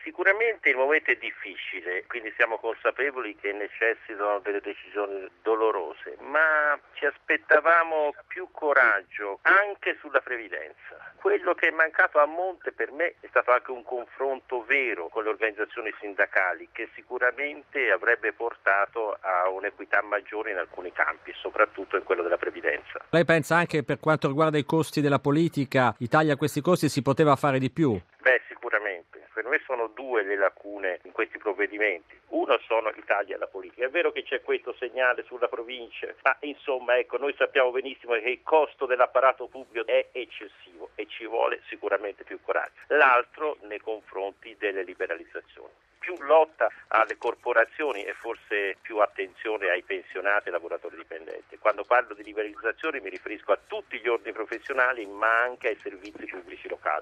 Sicuramente il momento è difficile, quindi siamo consapevoli che necessitano delle decisioni dolorose, ma ci aspettavamo più coraggio anche sulla previdenza. Quello che è mancato a monte per me è stato anche un confronto vero con le organizzazioni sindacali che sicuramente avrebbe portato a un'equità maggiore in alcuni campi, soprattutto in quello della previdenza. Lei pensa anche per quanto riguarda i costi della politica, i tagli a questi costi si poteva fare di più? Sicuramente. Per me sono due le lacune in questi provvedimenti. Uno sono i tagli alla politica. È vero che c'è questo segnale sulla provincia, ma insomma noi sappiamo benissimo che il costo dell'apparato pubblico è eccessivo e ci vuole sicuramente più coraggio. L'altro nei confronti delle liberalizzazioni. Più lotta alle corporazioni e forse più attenzione ai pensionati e ai lavoratori dipendenti. Quando parlo di liberalizzazione mi riferisco a tutti gli ordini professionali ma anche ai servizi pubblici locali.